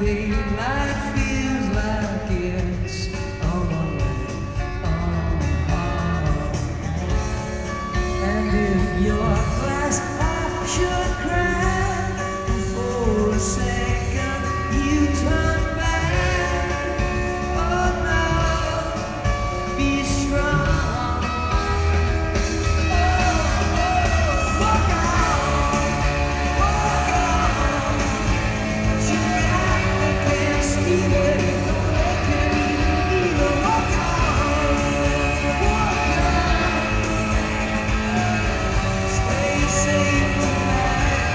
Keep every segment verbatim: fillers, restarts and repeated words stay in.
daylight feels like it's on my way. Oh, and if your glass half should crack for a second, you turn back. Oh no, be strong. Oh, oh, walk on, walk on. You got the gas, even if the can even walk on, walk on. Stay safe tonight.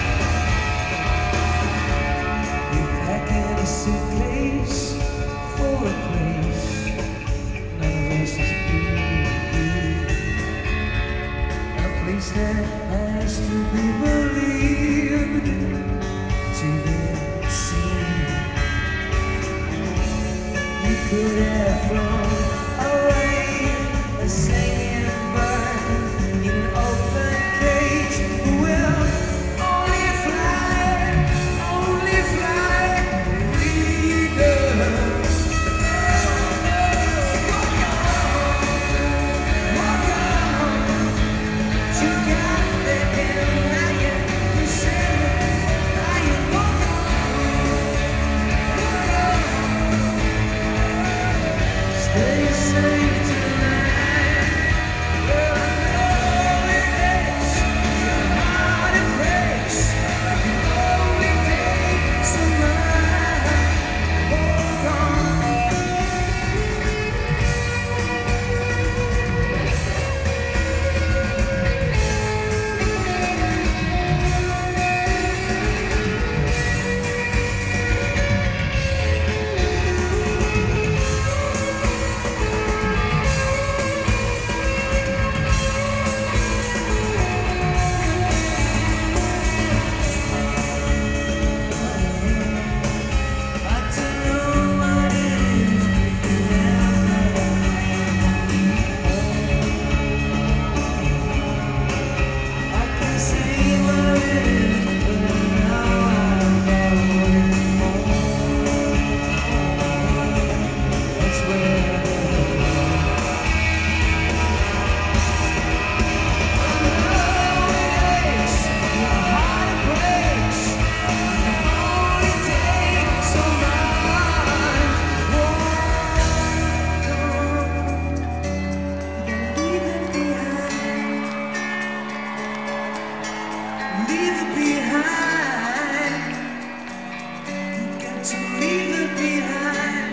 We're packing a suitcase for a place none of us has been. A place that has to be believed to be seen. You could have flown away a singing bird in an open cage. We'll only fly, only fly freedom. Walk on, walk on. You got the lion, you said lion. Walk on, walk on. Stay safe tonight. Well, I know it aches, your heart it breaks. I can only take some time. Walk on. Got to know what it is I can see what it is, but now I'm going home. That's where I know it aches, your heart it breaks. I can only take so much. Walk on, leave it behind. Leave it behind. You got to leave it behind.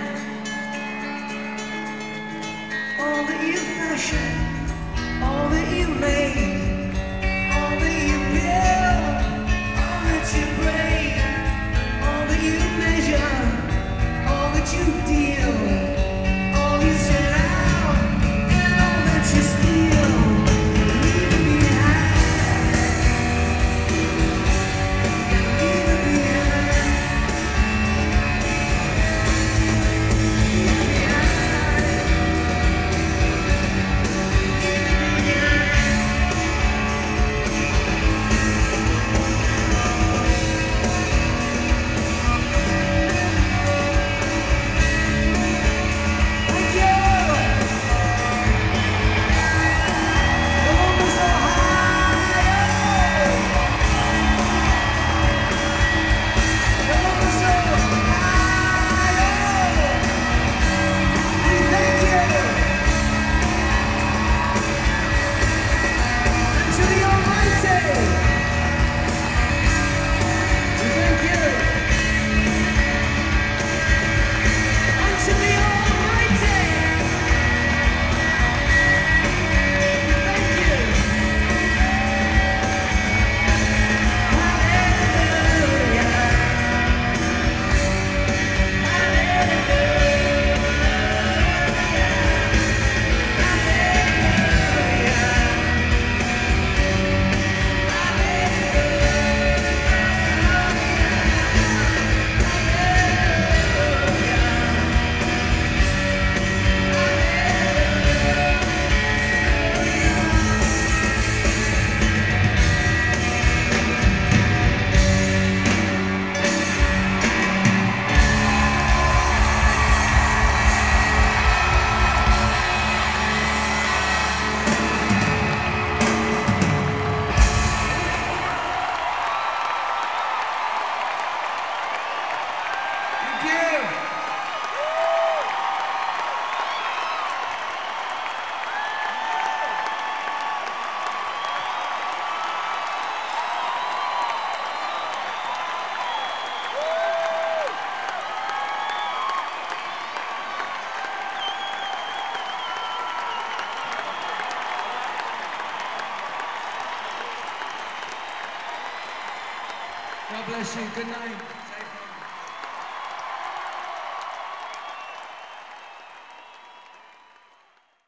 All that you fashion, all that you make, all that you build, all that you break, all that you measure, all that you deal, all you set out, and all that you steal. Leave it behind. God bless you. Good night.